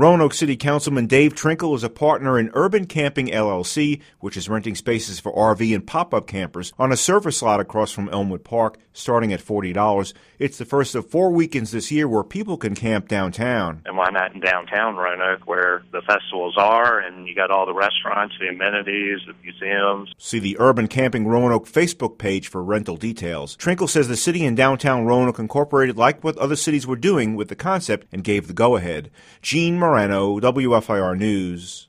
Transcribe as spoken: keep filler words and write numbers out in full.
Roanoke City Councilman Dave Trinkle is a partner in Urban Camping L L C, which is renting spaces for R V and pop-up campers on a surface lot across from Elmwood Park, starting at forty dollars. It's the first of four weekends this year where people can camp downtown. And why not in downtown Roanoke, where the festivals are, and you got all the restaurants, the amenities, the museums. See the Urban Camping Roanoke Facebook page for rental details. Trinkle says the city and downtown Roanoke Incorporated liked what other cities were doing with the concept and gave the go-ahead. Gene Morano, W F I R News.